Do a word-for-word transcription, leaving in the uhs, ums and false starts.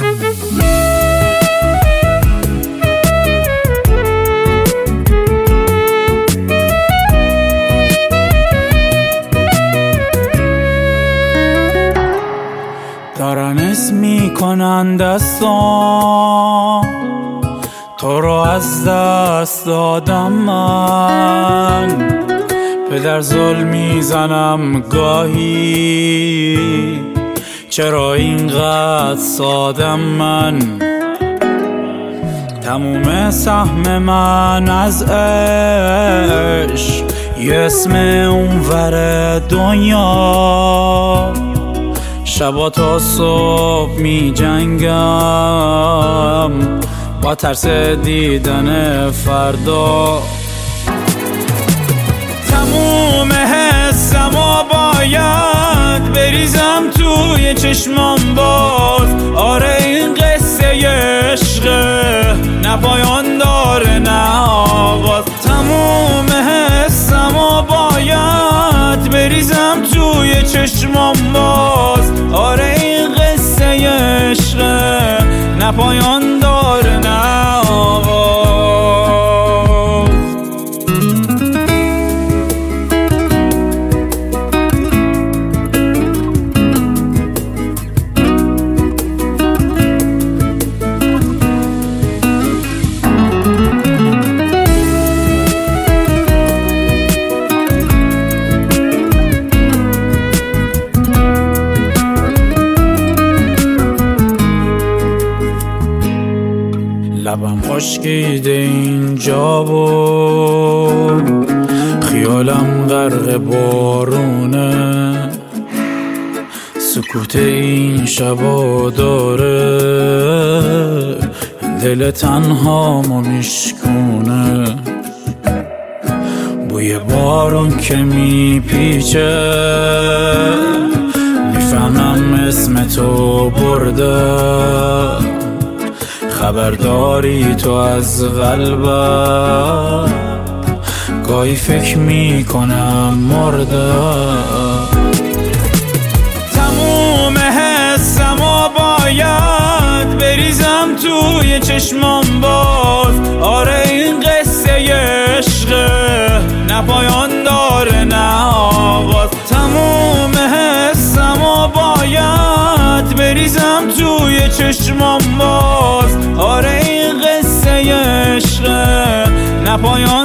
دارن اسم میکنن دستان تو رو از دست دادم من، پدر ظلم میزنم گاهی چرا اینقدر سادم من. تموم سهم من از عشق یه اسم اونور دنیا، شبا تا صبح می جنگم با ترس دیدن فردا. تموم حسمو باید بریزم توی چشمام باز. آره این قصه عشقه نه پایان داره نه آغاز. تموم حسمو باید بریزم توی چشمام باز. آره این قصه عشقه نه پایان داره نه آغاز. لبم خشکیده اینجا و خیالم غرق بارونه، سکوت این شبا داره دل تنهامو میشکونه. بوی بارون که میپیچه میفهمم اسم تو برده، خبرداری تو از قلبم گاهی فکر میکنم مرده. تموم حسمو باید بریزم توی چشمام باز. آره این قصه عشقه نه پایان داره نه آغاز. تموم حسمو باید بریزم توی چشمام باز. آره این قصه عشقه نه پایان